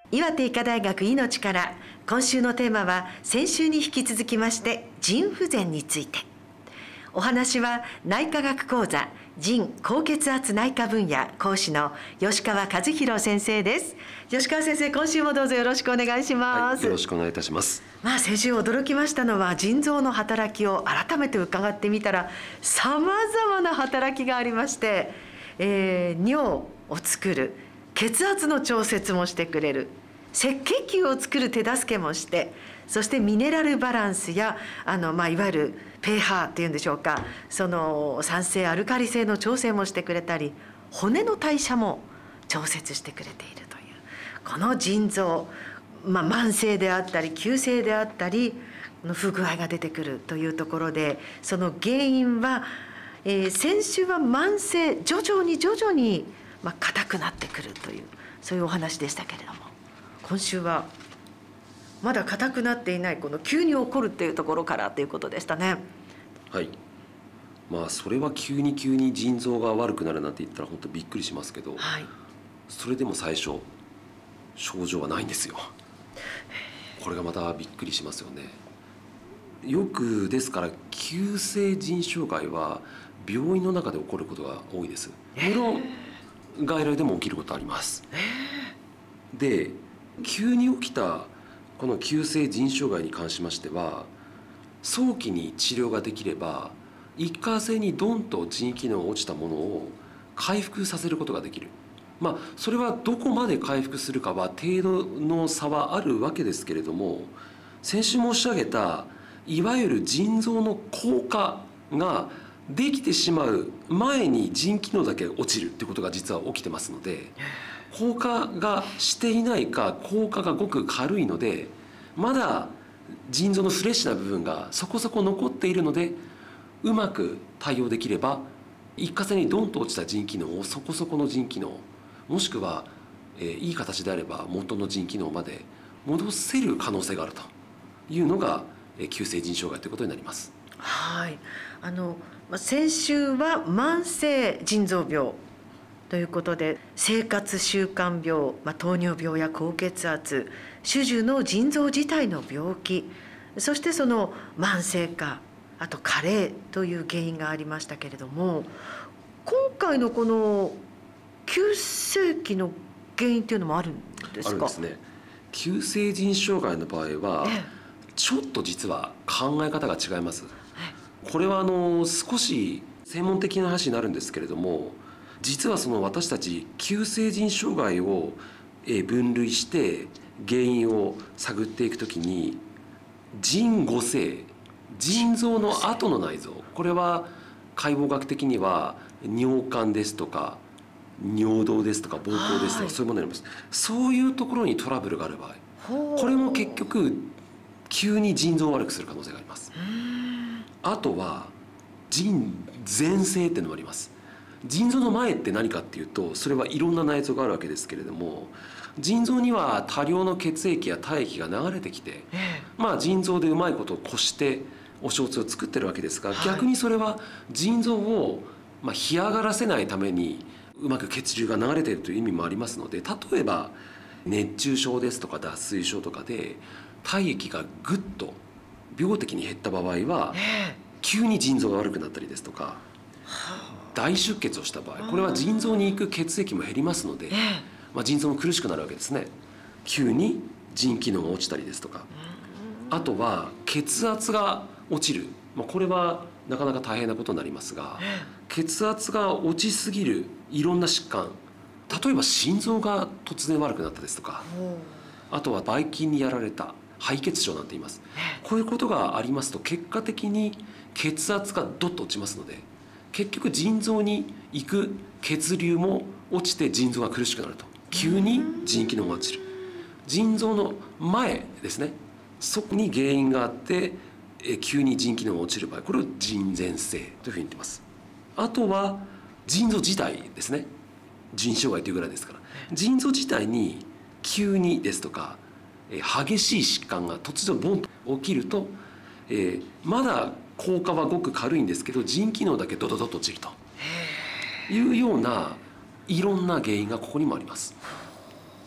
岩手医科大学いのちから、今週のテーマは先週に引き続きまして腎不全について。お話は内科学講座腎高血圧内科分野講師の吉川和弘先生です。吉川先生、今週もどうぞよろしくお願いします。 よろしくお願いいたします。 先週驚きましたのは腎臓の働きを改めて伺ってみたら、さまざまな働きがありまして、尿を作る、血圧の調節もしてくれる、赤血球を作る手助けもして、そしてミネラルバランスやいわゆるpHっていうんでしょうか、その酸性アルカリ性の調整もしてくれたり、骨の代謝も調節してくれているというこの腎臓、慢性であったり急性であったり不具合が出てくるというところで、その原因は、先週は慢性、徐々に硬くなってくるという、そういうお話でしたけれども、今週はまだ硬くなっていない、この急に起こるっていうところからということでしたね。 はい。それは急に腎臓が悪くなるなんて言ったら本当びっくりしますけど、 はい、 それでも最初症状はないんですよ。これがまたびっくりしますよね。よくですから急性腎障害は病院の中で起こることが多いです。もちろん外来でも起きることあります。で、急に起きたこの急性腎障害に関しましては、早期に治療ができれば一過性にドンと腎機能が落ちたものを回復させることができる。それはどこまで回復するかは程度の差はあるわけですけれども、先週申し上げたいわゆる腎臓の硬化ができてしまう前に腎機能だけ落ちるということが実は起きてますので、硬化がしていないか硬化がごく軽いので、まだ腎臓のフレッシュな部分がそこそこ残っているので、うまく対応できれば一過性にドンと落ちた腎機能をそこそこの腎機能、もしくは、いい形であれば元の腎機能まで戻せる可能性があるというのが、急性腎障害ということになります。 はい。先週は慢性腎臓病ということで、生活習慣病、糖尿病や高血圧、種々の腎臓自体の病気、そしてその慢性化、あと加齢という原因がありましたけれども、今回のこの急性期の原因っていうのもあるんですか？ あるんですね。急性腎障害の場合は、ちょっと実は考え方が違います。これは少し専門的な話になるんですけれども、実はその私たち急性腎障害を分類して原因を探っていくときに、腎後性、腎臓の後の内臓、これは解剖学的には尿管ですとか尿道ですとか膀胱ですとか、そういうものになります。そういうところにトラブルがある場合、これも結局急に腎臓を悪くする可能性があります。あとは腎前性っていうのもあります。腎臓の前って何かっていうと、それはいろんな内臓があるわけですけれども、腎臓には多量の血液や体液が流れてきて、腎臓でうまいことをこしてお小通を作ってるわけですが、逆にそれは腎臓を干上がらせないためにうまく血流が流れているという意味もありますので、例えば熱中症ですとか脱水症とかで体液がぐっと病的に減った場合は、急に腎臓が悪くなったりですとか、大出血をした場合、これは腎臓に行く血液も減りますので、腎臓も苦しくなるわけですね。急に腎機能が落ちたりですとか、あとは血圧が落ちる、これはなかなか大変なことになりますが、血圧が落ちすぎるいろんな疾患、例えば心臓が突然悪くなったですとか、あとはばい菌にやられた敗血症なんて言います。こういうことがありますと、結果的に血圧がドッと落ちますので、結局腎臓に行く血流も落ちて腎臓が苦しくなると、急に腎機能が落ちる。腎臓の前ですね、そこに原因があって急に腎機能が落ちる場合、これを腎前性というふうに言っています。あとは腎臓自体ですね、腎障害というぐらいですから、腎臓自体に急にですとか激しい疾患が突然ボンと起きると、まだ効果はごく軽いんですけど、腎機能だけドドドッと落ちるというようないろんな原因がここにもあります。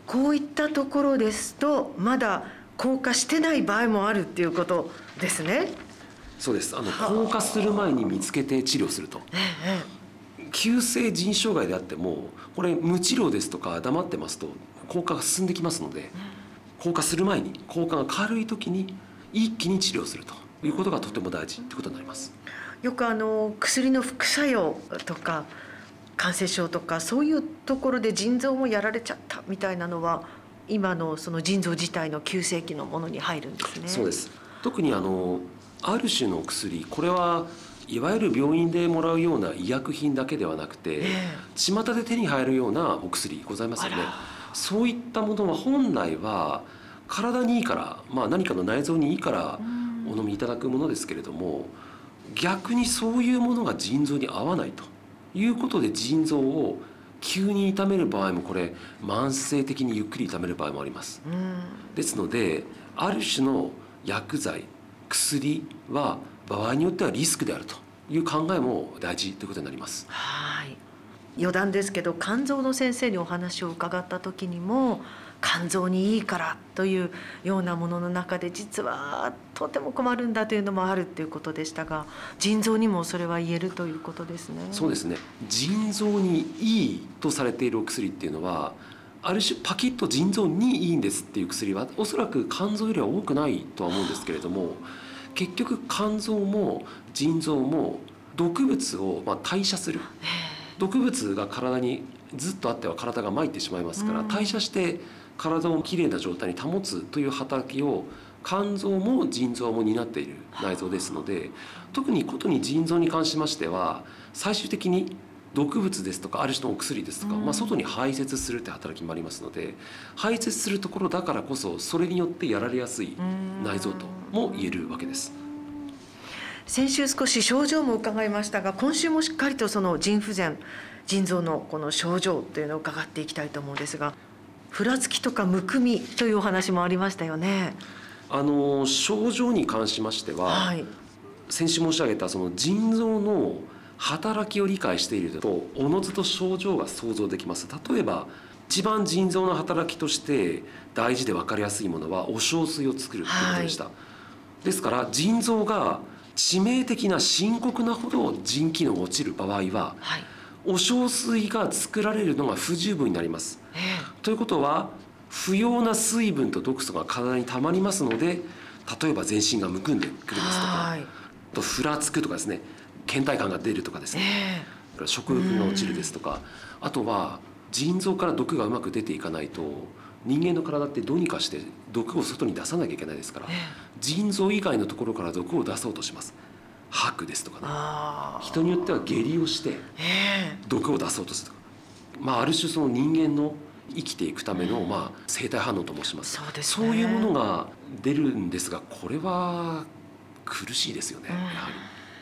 こういったところですとまだ硬化してない場合もあるっていうことですね。 そうです。硬化する前に見つけて治療すると、急性腎障害であってもこれ無治療ですとか黙ってますと硬化が進んできますので、硬化する前に硬化が軽い時に一気に治療するということがとても大事ということになります。 よく薬の副作用とか感染症とかそういうところで腎臓もやられちゃったみたいなのは今のその腎臓自体の急性期のものに入るんですね。 そうです。特にある種の薬、これはいわゆる病院でもらうような医薬品だけではなくて、巷で手に入るようなお薬ございますよね。そういったものは本来は体にいいから、何かの内臓にいいからお飲みいただくものですけれども、逆にそういうものが腎臓に合わないということで腎臓を急に痛める場合もこれ慢性的にゆっくり痛める場合もあります。ですのである種の薬剤薬は場合によってはリスクであるという考えも大事ということになります。 はい。余談ですけど肝臓の先生にお話を伺った時にも肝臓にいいからというようなものの中で実はとても困るんだというのもあるということでしたが、腎臓にもそれは言えるということですね。 そうですね。腎臓にいいとされているお薬っていうのはある種パキッと腎臓にいいんですっていう薬はおそらく肝臓よりは多くないとは思うんですけれども、結局肝臓も腎臓も毒物を代謝する、毒物が体にずっとあっては体が参ってしまいますから、代謝して体をきれいな状態に保つという働きを肝臓も腎臓も担っている内臓ですので、特にことに腎臓に関しましては最終的に毒物ですとかある種のお薬ですとか、外に排泄するという働きもありますので、排泄するところだからこそそれによってやられやすい内臓とも言えるわけです。 先週少し症状も伺いましたが、今週もしっかりとその腎不全腎臓のこの症状というのを伺っていきたいと思うんですが、ふらつきとかむくみというお話もありましたよね。 症状に関しましては、先週申し上げたその腎臓の働きを理解しているとおのずと症状が想像できます。例えば一番腎臓の働きとして大事で分かりやすいものはお小水を作るということでした。ですから腎臓が致命的な深刻なほど腎機能が落ちる場合は、お小水が作られるのが不十分になります。ということは不要な水分と毒素が体にたまりますので、例えば全身がむくんでくるですとか、とふらつくとかですね、倦怠感が出るとかですね、食欲が落ちるですとか、あとは腎臓から毒がうまく出ていかないと人間の体ってどうにかして毒を外に出さなきゃいけないですから、腎臓以外のところから毒を出そうとします。吐くですとかね、人によっては下痢をして毒を出そうとするとか、ある種その人間の生きていくための生体反応と申します。そういうものが出るんですが、これは苦しいですよね。やはり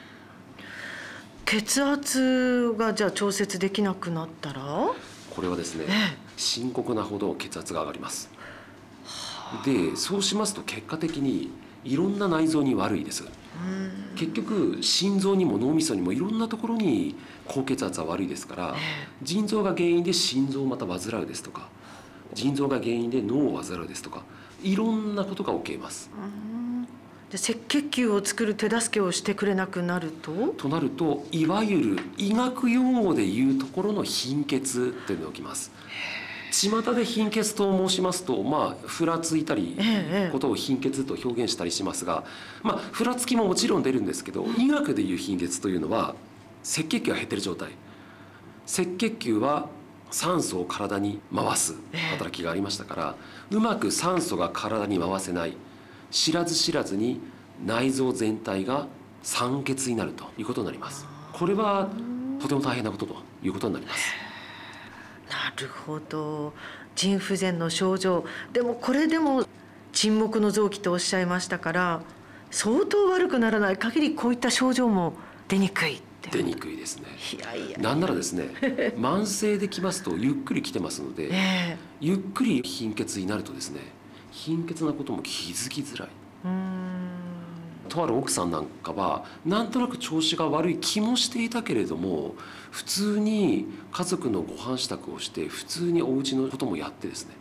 血圧がじゃあ調節できなくなったら、 これはですね、深刻なほど血圧が上がります。でそうしますと結果的にいろんな内臓に悪いです。結局心臓にも脳みそにもいろんなところに高血圧は悪いですから、腎臓が原因で心臓をまた患うですとか、腎臓が原因で脳を患うですとか、いろんなことが起きます。 赤血球を作る手助けをしてくれなくなるとなると、いわゆる医学用語でいうところの貧血というのが起きます。巷で貧血と申しますと、ふらついたりことを貧血と表現したりしますが、ふらつきももちろん出るんですけど、医学でいう貧血というのは赤血球が減っている状態。赤血球は酸素を体に回す働きがありましたから、うまく酸素が体に回せない、知らず知らずに内臓全体が酸欠になるということになります。これはとても大変なことということになります。 なるほど。腎不全の症状でもこれでも沈黙の臓器とおっしゃいましたから、相当悪くならない限りこういった症状も出にくい。 出にくいですね。なんならですね、慢性できますとゆっくり来てますので、ゆっくり貧血になるとですね、貧血なことも気づきづらい。とある奥さんなんかはなんとなく調子が悪い気もしていたけれども、普通に家族のご飯支度をして普通にお家のこともやってですね、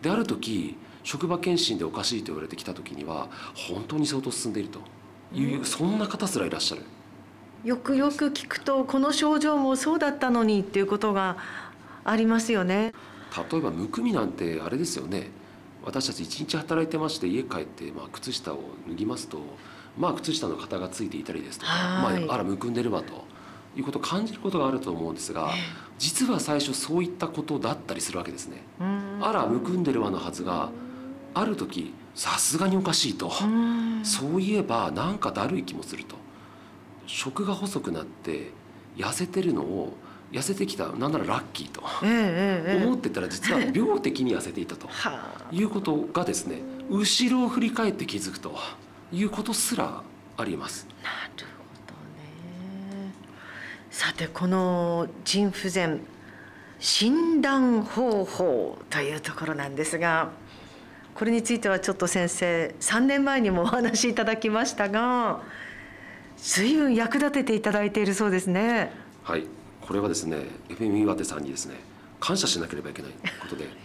である時職場検診でおかしいと言われてきた時には本当に相当進んでいるという、そんな方すらいらっしゃる。 よくよく聞くとこの症状もそうだったのにっていうことがありますよね。 例えばむくみなんてあれですよね。私たち一日働いてまして家帰って、靴下を脱ぎますと、靴下の型がついていたりですとか、あらむくんでるわということを感じることがあると思うんですが、実は最初そういったことだったりするわけですね。あらむくんでるわのはずがある時さすがにおかしいと、そういえばなんかだるい気もすると、食が細くなって痩せてるのを痩せてきた、なんならラッキーと思ってたら実は病的に痩せていたということがですね、後ろを振り返って気づくということすらあります。 なるほどね。さてこの腎不全診断方法というところなんですが、これについてはちょっと先生3年前にもお話しいただきましたが、随分役立てていただいているそうですね。 はい、これはですね FM 岩手さんにですね感謝しなければいけないことで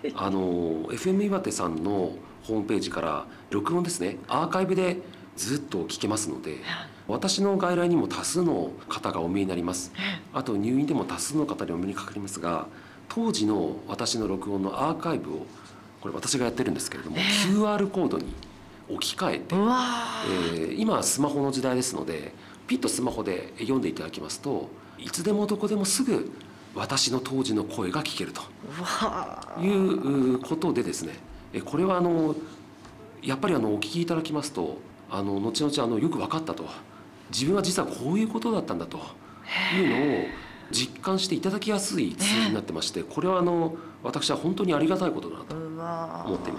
FM 岩手さんのホームページから録音ですね、アーカイブでずっと聞けますので、私の外来にも多数の方がお見えになります。あと入院でも多数の方にお目にかかりますが、当時の私の録音のアーカイブをこれ私がやってるんですけれども、QR コードに置き換えて、今スマホの時代ですのでピッとスマホで読んでいただきますと、いつでもどこでもすぐ私の当時の声が聞けるということでですね、これはやっぱりお聞きいただきますと後々よく分かったと、自分は実はこういうことだったんだというのを実感していただきやすいツールになってまして、これは私は本当にありがたいことだなと思っています。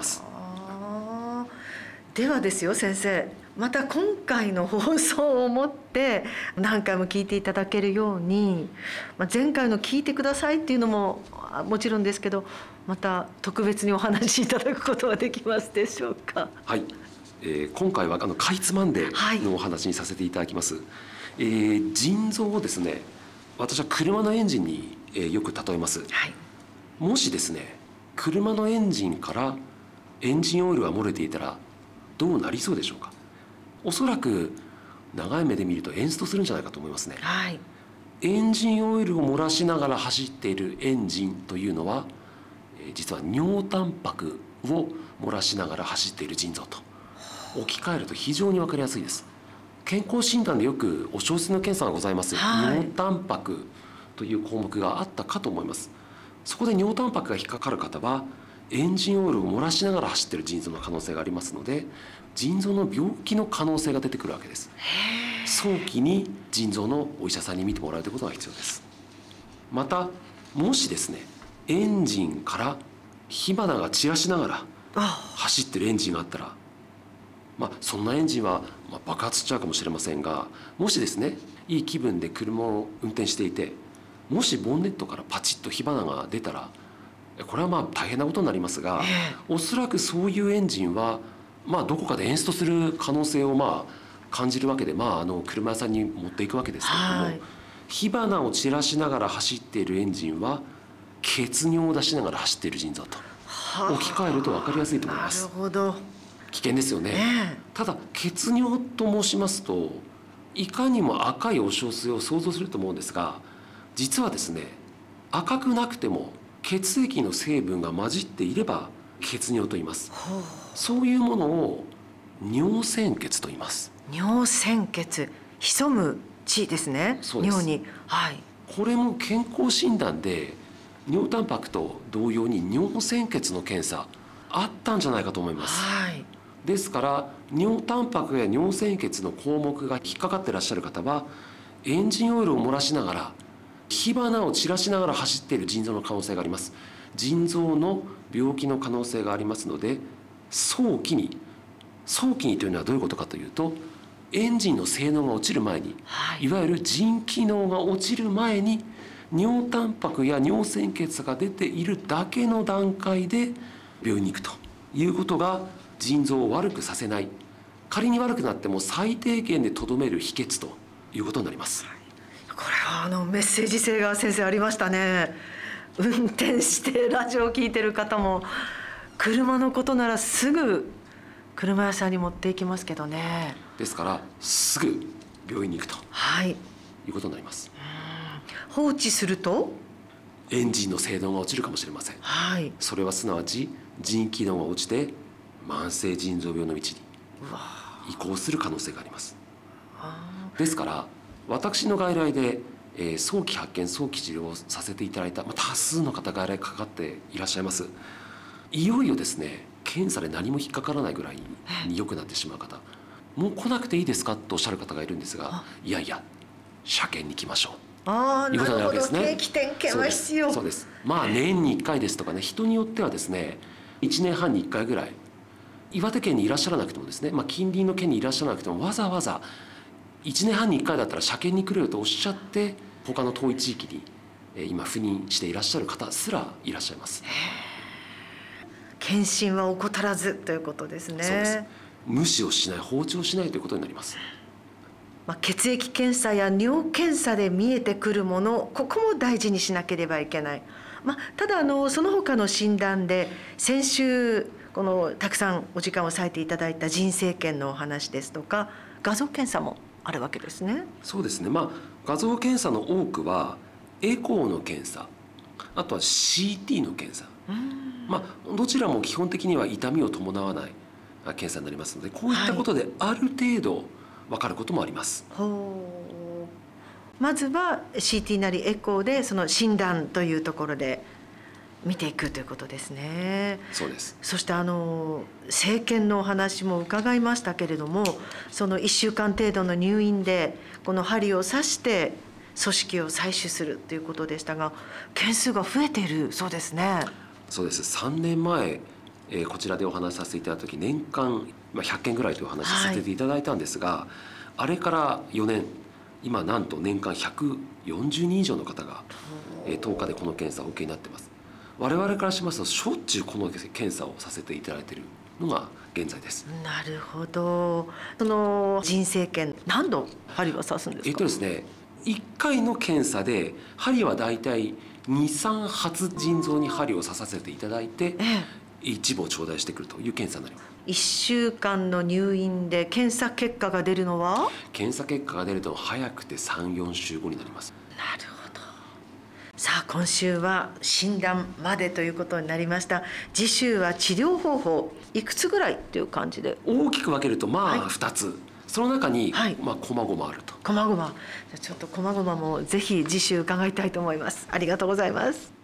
ではですよ先生、また今回の放送をもって何回も聞いていただけるように、前回の聞いてくださいっていうのももちろんですけど、また特別にお話しいただくことはできますでしょうか。 はい、今回はかいつまんでのお話にさせていただきます。腎臓をですね、私は車のエンジンに、よく例えます。もしですね車のエンジンからエンジンオイルが漏れていたらどうなりそうでしょうか。おそらく長い目で見るとエンストするんじゃないかと思いますね。エンジンオイルを漏らしながら走っているエンジンというのは、実は尿タンパクを漏らしながら走っている腎臓と置き換えると非常に分かりやすいです。健康診断でよくお小水の検査がございます。尿タンパクという項目があったかと思います。そこで尿タンパクが引っかかる方はエンジンオイルを漏らしながら走っている腎臓の可能性がありますので、腎臓の病気の可能性が出てくるわけです。早期に腎臓のお医者さんに見てもらうということが必要です。またもしですねエンジンから火花が散らしながら走ってるエンジンがあったら、そんなエンジンは爆発しちゃうかもしれませんが、もしですねいい気分で車を運転していて、もしボンネットからパチッと火花が出たら、これは大変なことになりますが、おそらくそういうエンジンはどこかでエンストする可能性を感じるわけで、車屋さんに持っていくわけですけれども、火花を散らしながら走っているエンジンは血尿を出しながら走っている腎臓と置き換えると分かりやすいと思います。 なるほど。 危険ですよね。ただ血尿と申しますと、いかにも赤いお小水を想像すると思うんですが、実はですね赤くなくても血液の成分が混じっていれば血尿と言います。そういうものを尿潜血と言います。 尿潜血、潜む血ですね。尿に。 これも健康診断で尿タンパクと同様に尿潜血の検査あったんじゃないかと思います。ですから尿タンパクや尿潜血の項目が引っかかっていらっしゃる方は、エンジンオイルを漏らしながら火花を散らしながら走っている腎臓の可能性があります。腎臓の病気の可能性がありますので、早期にというのはどういうことかというと、エンジンの性能が落ちる前に、いわゆる腎機能が落ちる前に尿タンパクや尿潜血が出ているだけの段階で病院に行くということが腎臓を悪くさせない、仮に悪くなっても最低限でとどめる秘訣ということになります。 これはメッセージ性が先生ありましたね。運転してラジオを聞いてる方も車のことならすぐ車屋さんに持っていきますけどね。 ですからすぐ病院に行くとはいいうことになります。 放置するとエンジンの性能が落ちるかもしれません。 はいそれはすなわち腎機能が落ちて慢性腎臓病の道に移行する可能性があります。ですから私の外来で、早期発見早期治療をさせていただいた、多数の方外来かかっていらっしゃいます。いよいよですね検査で何も引っかからないぐらいに良くなってしまう方、もう来なくていいですかとおっしゃる方がいるんですが、いやいや車検に来ましょう。 なるほど、 ですね、 定期点検は必要。 そうです。年に1回ですとかね、人によってはですね1年半に1回ぐらい、岩手県にいらっしゃらなくてもですね、近隣の県にいらっしゃらなくてもわざわざ1年半に1回だったら車検に来るよとおっしゃって他の遠い地域に今赴任していらっしゃる方すらいらっしゃいます。 検診は怠らずということですね。 そうです。無視をしない、放置をしないということになります。 血液検査や尿検査で見えてくるもの、ここも大事にしなければいけない。ただその他の診断で先週たくさんお時間を割いていただいた腎生検のお話ですとか画像検査もあるわけですね。 そうですね、画像検査の多くはエコーの検査、あとは CT の検査、どちらも基本的には痛みを伴わない検査になりますので、こういったことである程度分かることもあります。 まずは CT なりエコーでその診断というところで見ていくということですね。 そうです。 そして生検のお話も伺いましたけれども、その1週間程度の入院でこの針を刺して組織を採取するということでしたが、件数が増えているそうですね。 そうです。3年前、こちらでお話しさせていただいた時年間100件ぐらいというお話をさせていただいたんですが、あれから4年、今なんと年間140人以上の方が10日でこの検査をお受けになっています。我々からしますとしょっちゅうこの検査をさせていただいているのが現在です。 なるほど。その腎生検何度針は刺すんですか？ ですね、1回の検査で針はだいたい 2,3 発腎臓に針を刺させていただいて、一部を頂戴してくるという検査になります。 1週間の入院で検査結果が出るのは？ 検査結果が出ると早くて 3,4 週後になります。 なるほど。さあ今週は診断までということになりました。次週は治療方法いくつぐらいという感じで？ 大きく分けると2つ、その中に細々あると。 細々。ちょっと細々もぜひ次週伺いたいと思います。ありがとうございます。